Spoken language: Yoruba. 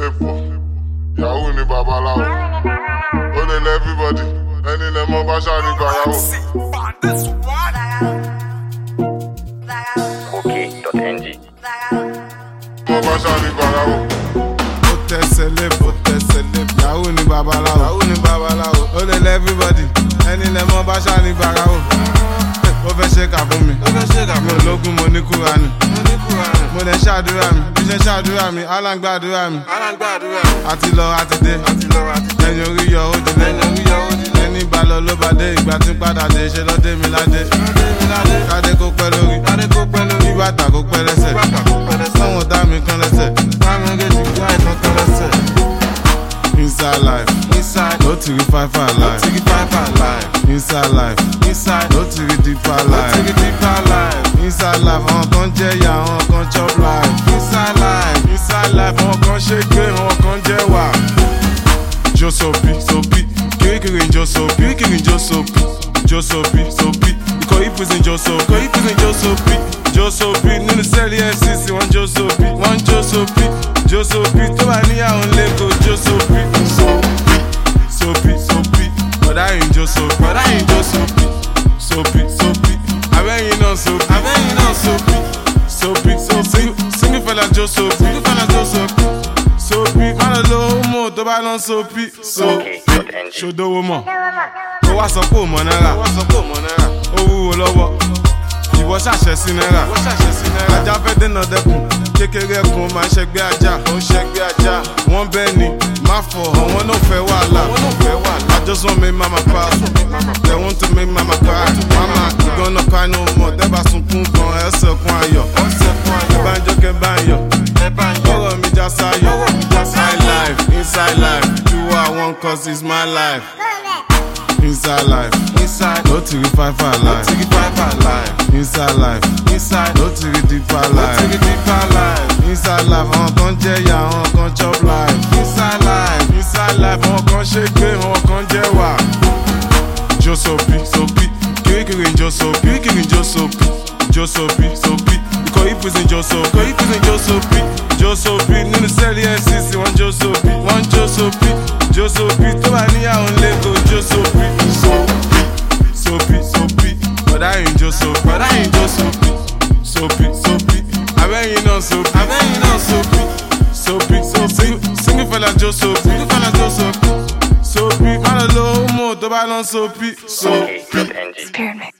lè pọ̀, Yahoo ni babaláwo. Ó lè lẹ́ everybody, ẹni lẹ mọ́ bá ṣáàrí gbàyàwó. OK.ng. Mọ́ bá ṣáàrí gbàyàwó. Ó tẹ̀sẹ̀ lébò, Yahoo ni babaláwo. Ó lè lẹ́ everybody, ẹni lẹ mọ́ bá ṣáàrí gbàyàwó. Ó fẹ́ ṣe kà fún mi, mi ò lógún mo ní Kúránì. Mo lè ṣàdúrà mi, bí ṣe ṣàdúrà mi, Allah ń gbàdúrà mi. Àti lọ àti dé, ẹ̀yìn orí yọ ó dilé. Ẹni bá lọ ló bá dé, ìgbà tí ń padà dé, ṣe ló dé mi ládé. Kádé kó pẹ́ lórí, kí bàtà kó pẹ́ lẹ́sẹ̀. Sọ́wọ́n dá mi kan lẹ́sẹ̀, inside life, no to be five life. Inside life, no to be deeper life. Inside life, àwọn kan jẹ́ ìyà, àwọn kan chop life. Inside life, àwọn kan ṣe gbé, àwọn kan jẹ́ wà. Jo sopi, kirikiri jo sopi, Jo sopi, ikọ̀ ìpèsè jo sopi, nínú sẹ́ẹ̀lì FCC wọ́n jo sopi, tó bá níyàwó lẹ́kọ̀ọ́ jo sopi, bọ̀dá yìí jo sopi, abẹ́yìn náà sopi, single fella jo sopi, má lọ lówó mọ̀ tó bá lọ sopi, OK.ng. ṣòdòwò mọ̀, ó wá sọ pé ò mọ̀ náírà, ó wúwo lọ́wọ́, ìwọ ṣàṣẹ sí náírà, ajá fẹ́ dènà dẹkùn, kékeré ẹkùn máa ń ṣẹgbẹ́ ajá, wọ́n bẹ́ẹ̀ ni, má fọ̀, àwọn náà fẹ́ wàhálà, I just want make mama proud, they want to make mama cry, mama you gonna cry no more, tẹ́bà sunkún gan ẹsẹ̀ kún ayọ̀, ẹ̀bá ń jókè bá ń yọ̀, ọ̀rọ̀ mi já sáyọ̀, inside life, do what I want cause it's my life. Inside life, no to be five life. Inside life, no to be deeper life. Inside life, àwọn kan jẹ́ ìyà, àwọn kan chop life. Inside life, àwọn kan ṣe gbé, àwọn kan jẹ́ wà. Jo sopi, kirikiri jo sopi, ikọ̀ ìpèsè jo sopi, nínú sẹ́ẹ̀lì FCC wọ́n jo sopi, tó bá níyàwó lẹ́kọ̀ọ́ jo sopi, bọ̀dá yìí jo sopi, abẹ́yìn náà sopi, single fella jo sopi, má lọ lówó mọ̀ tó bá lọ sopi. OK.ng.